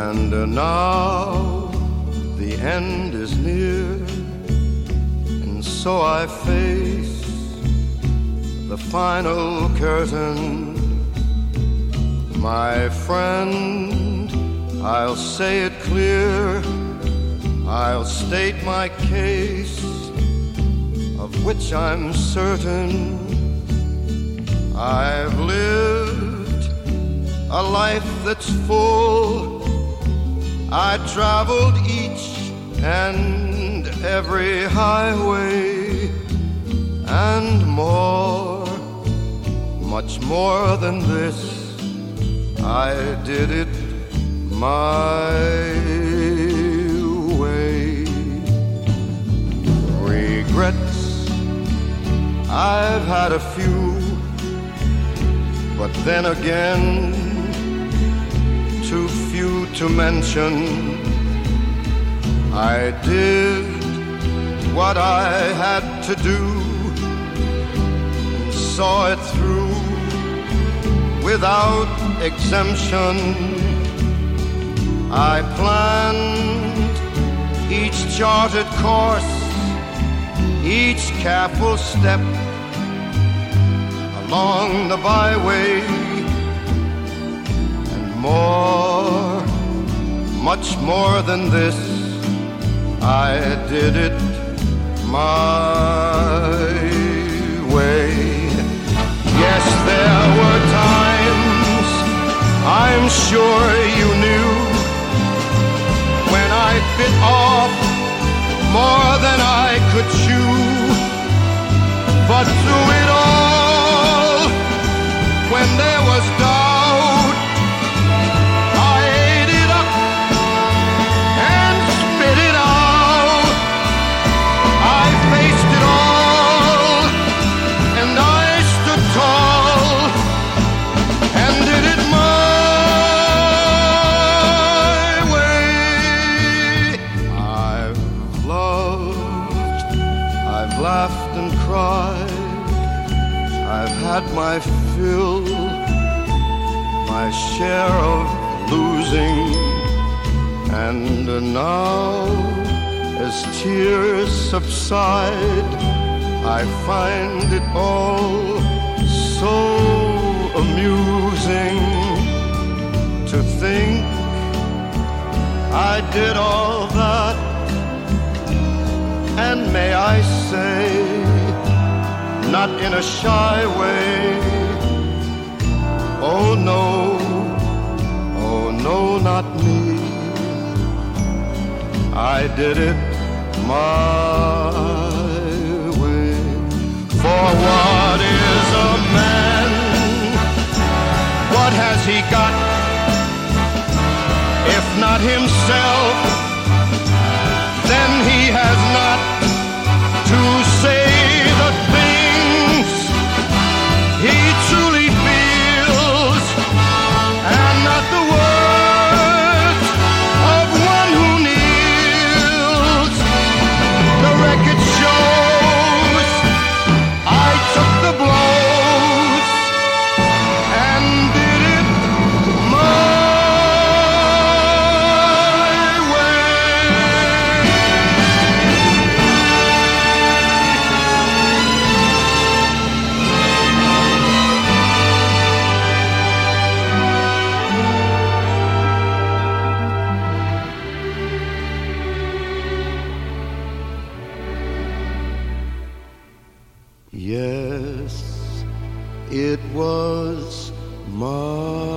And now the end is near, and so I face the final curtain. My friend, I'll say it clear, I'll state my case, of which I'm certain. I've lived a life that's full. I traveled each and every highway, and more, much more than this, I did it my way. Regrets, I've had a few, but then again, too few to mention. I did what I had to do and saw it through without exemption. I planned each charted course, each careful step along the byway, and more, much more than this, I did it my way. Yes, there were times, I'm sure you knew, when I bit off more than I could chew. But through it all, when there was doubt, I ate it up and spit it out. I faced it all, and I stood tall and did it my way. I've loved, I've laughed and cried, I've had my fill, my share of losing, and now, as tears subside, I find it all so amusing to think I did all that, and may I say, not in a shy way. Oh no, not me. I did it my way. For what is a man? What has he got, if not himself? Then he has not to say the things he truly feels, and not the words of one who kneels. The record shows I took the blows and did it my Yes, it was my